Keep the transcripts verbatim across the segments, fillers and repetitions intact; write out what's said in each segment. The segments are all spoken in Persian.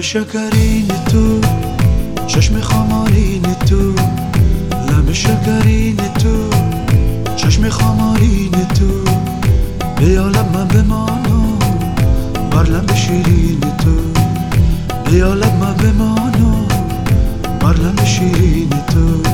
شکرین تو، چشم خمارین تو، لب شکرین تو، چشم خمارین تو، بیا لب من بمانو بر لب شیرین تو، بیا لب من بمانو بر لب شیرین تو.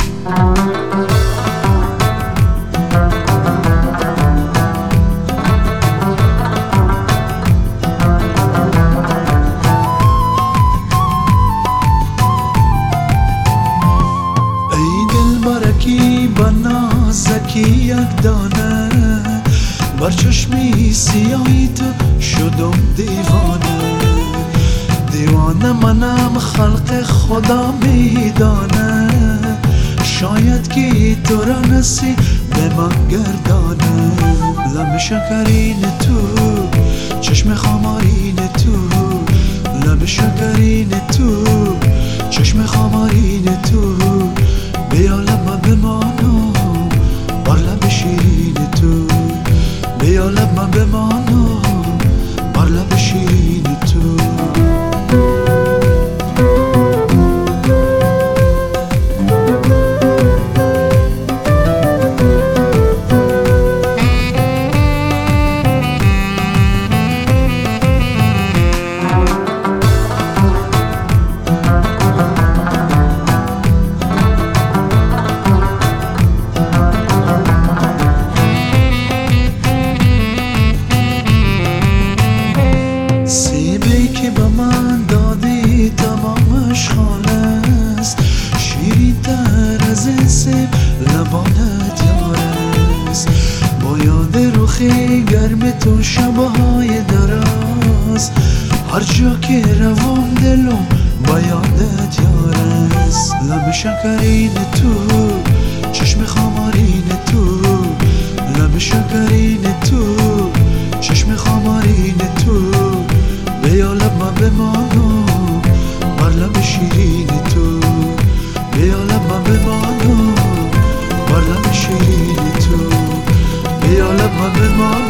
زکی یک دانه بر چشمی سیاهی تو شدم دیوانه، دیوانه منم خلق خدا میدانه، شاید که تو را نصیب به من گردانه. لب شکرین تو، چشم خمارین تو، لب شکرین تو، چشم خمارین تو، بیا لب من بمانو بر لب شیرین تو، بیا لب من بمانو بر لب شیرین تو. که به من دادی تمامش خالص، شیرین تر از این سیب لبانت یارست، با یاد روخی گرم تو شبهای دراز، هر جا که روم دلم با یادت یارست. لب شکرین تو، چشم خمارین تو، لب شکرین تو، چشم خمارین تو، بیا لب من بمانو بر لب شیرین تو، بیا لب من بمانو بر لب شیرین تو، بیا لب من بمانو